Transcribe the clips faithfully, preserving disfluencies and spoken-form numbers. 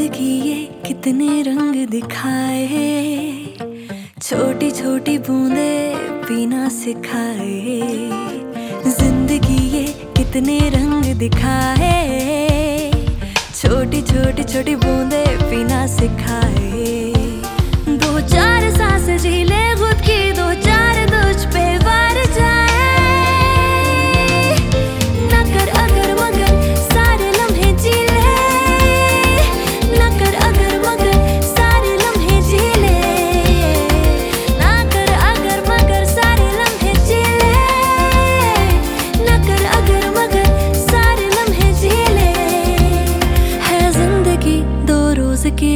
जिंदगी ये कितने रंग दिखाए, छोटी छोटी बूंदे पीना सिखाए। जिंदगी ये कितने रंग दिखाए, छोटी छोटी छोटी बूंदे पीना सिखाए। दो चार सांस जी ले खुद की, दो चार तुझ पे वार जाए। ना कर अगर मगर सारे लम्हे जी ले, ना कर अगर मगर सारे लम्हे जी ले, ना कर अगर मगर सारे लम्हे जी ले, ना कर अगर मगर सारे लम्हे जी ले। है जिंदगी दो रोज की,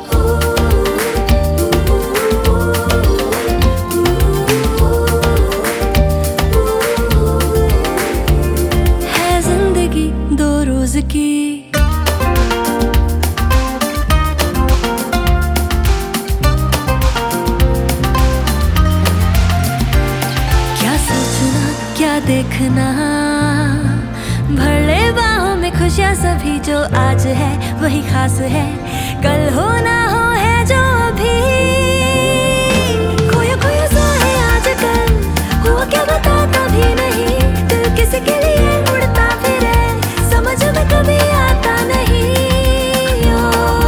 दो रोज की। क्या सोचना क्या देखना, भर ले बाहों में खुशियां सभी। जो आज है वही खास है, कल हो ना हो है जो अभी। खोया खोया सा है आजकल, हुआ क्या बताता भी नहीं। दिल किसी के लिए उड़ता फिरे, समझ में कभी आता नहीं। ओ,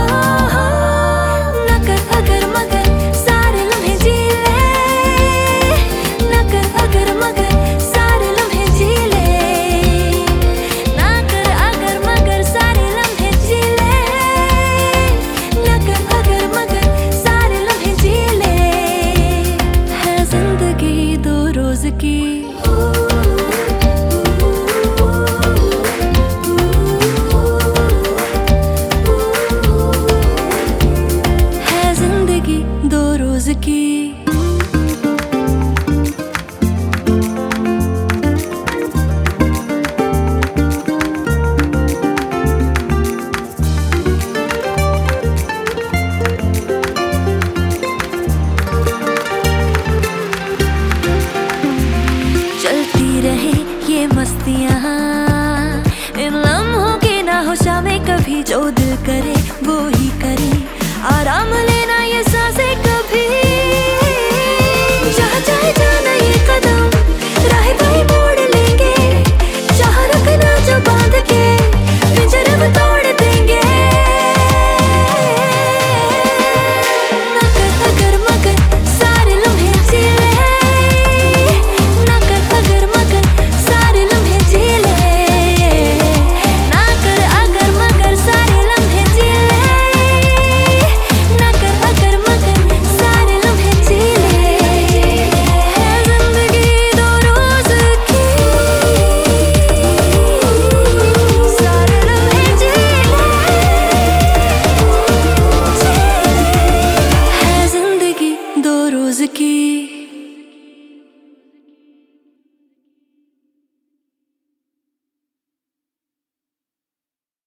ना कर अगर मगर सारे लम्हे जी ले, ना कर अगर मगर सारे लम्हे जी ले, ना कर अगर मगर सारे लम्हे जी ले, ना कर अगर मगर सारे लम्हे जी ले। है जिंदगी दो रोज की, दो रोज की। चलती रहे ये मस्तियाँ, इन लम्हों की ना होशा में कभी। जो दिल करे वो ही करे, आराम लेना ये सांसें कभी। जहाँ चाहे जाना ये कदम, राह वही मोड़ लेंगे। चाह रखना जो बांध के, पिंजरे में तोड़ देंगे। ना कर अगर मगर सारे लम्हे जी ले, ना कर अगर मगर सारे लम्हे जी ले, ना कर अगर मगर सारे लम्हे जी ले, ना कर अगर मगर सारे लम्हे जी ले। है जिंदगी दो रोज की, सारे लम्हे जी ले। है जिंदगी दो रोज की।